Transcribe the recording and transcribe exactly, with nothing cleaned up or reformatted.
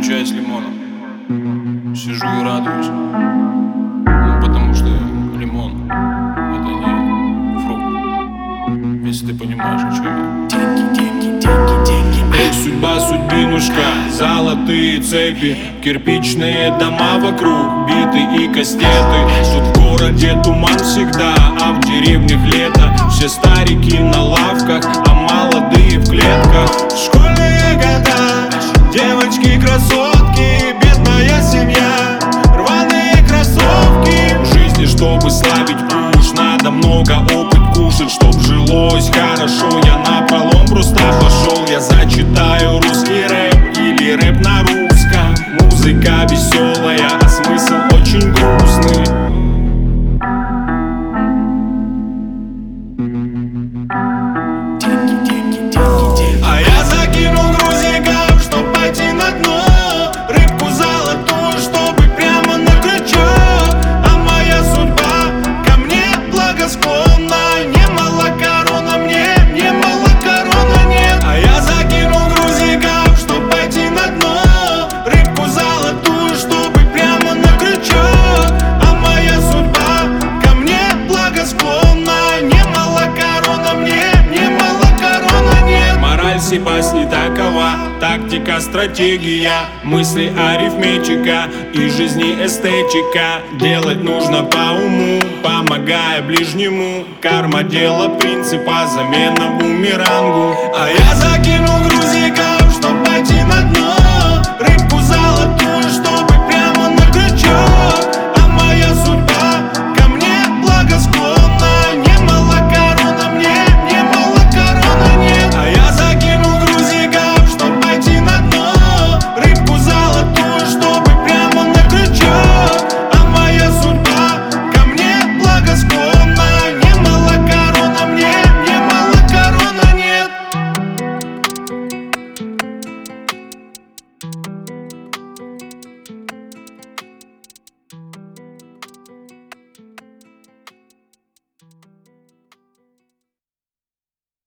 чай с лимоном. Сижу и радуюсь. Ну, потому что лимон — это не фрукт. Если ты понимаешь, о чем я. Деньги, деньги, деньги, деньги. Эй, судьба, судьбинушка, золотые цепи, кирпичные дома вокруг, биты и кастеты. Тут в городе туман всегда, а в деревнях лето. Все старики на лавках, а молодые в клетках. Школьные года, девочки-красотки, бедная семья, рваные кроссовки. В жизни, чтобы славить куш, надо много опыт кушать, чтоб жилось хорошо. Я напролом просто пошел, я зачитаю русский рэп или рэп на русском. Музыка веселая, а смысл очень грустный. А я закинул грузиков, чтоб пойти на дно, рыбку золотую, чтобы прямо на крючок. А моя судьба ко мне благосклонна, немало корона мне, немало корона нет. А я закинул грузиков, чтоб пойти на дно, рыбку золотую, чтобы прямо на крючок. А моя судьба ко мне благосклонна, немало корона мне, немало корона нет. Мораль сей басни такова, тактика, стратегия, мысли арифметика и жизни эстетика. Делать нужно по уму, помогая ближнему. Карма — дело принципа, замена бумерангу. А я закинул грузик